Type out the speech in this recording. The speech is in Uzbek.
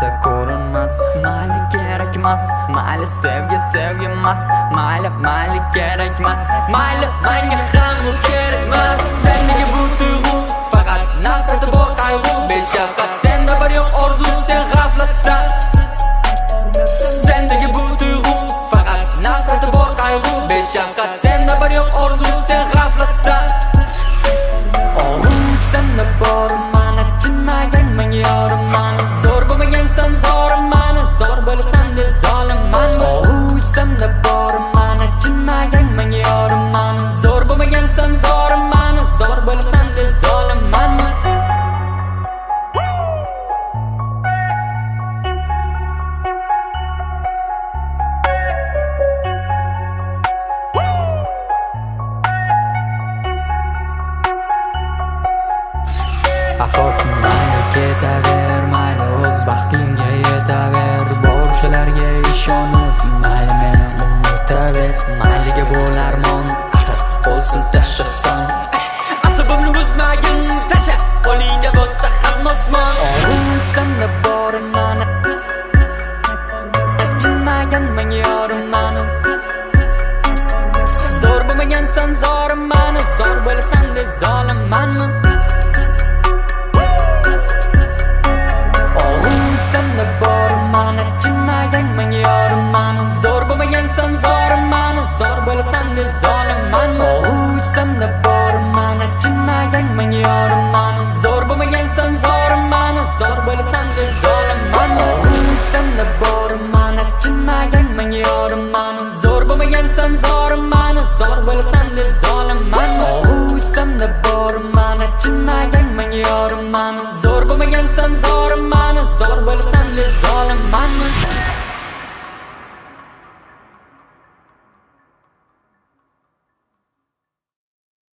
bo'lmasa ko'rinmas. Mayli kerakmas, mayli sevgi emas, mayli kerakmas, mayli menga ham bu kerakmas. Sendagi bu tuyg'u faqat nafrati bor qayg'u, beshafqat senda bir yo'q orzu, sen g'aflatsan. Sendagi bu tuyg'u faqat nafrati bor qayg'u, beshafqat senda bir yo'q orzu, sen g'aflatsan. Senda bor mana chinmagan menga yorim, zo'r bo'lmagansan zorim, zo'r bo'lasan deb zolimman. Senda bor mana chinmagan menga yorim, zo'r bo'lmagansan zorim, zo'r bo'lasan deb zolimman. Axir mayli ketaver, mayli o'z baxtingga yetaver, borishlarga ishonib mayli meni unutaver. Mayliga bo'lar mon, axir qo'l siltashasan. Asabimni buzmagin, tasha qo'lingda bo'lsa hamma osmon. Senda bor mana chinmagan menga yorim, zo'r bo'lmagansan zorim, zo'r bo'lasan deb zolimman. Senda bor mana chinmagan menga yorim, zo'r bo'lmagansan zorim, zo'r bo'lasan deb zolimman. Senda bor mana chinmagan menga yorim, zo'r bo'lmagansan zorim, zo'r bo'lasan deb zolimman.